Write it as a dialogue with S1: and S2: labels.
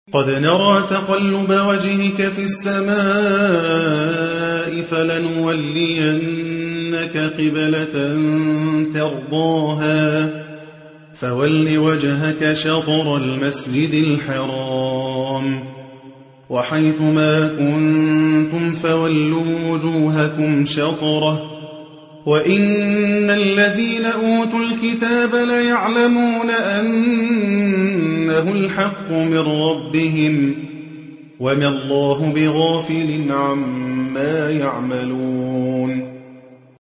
S1: قد نرى تقلب وجهك في السماء فلنولينك قبلة ترضاها فول وجهك شطر المسجد الحرام وحيث ما كنتم فولوا وجوهكم شطره وإن الذين أوتوا الكتاب ليعلمون أنه الحق من ربهم وما الله بغافل عما يعملون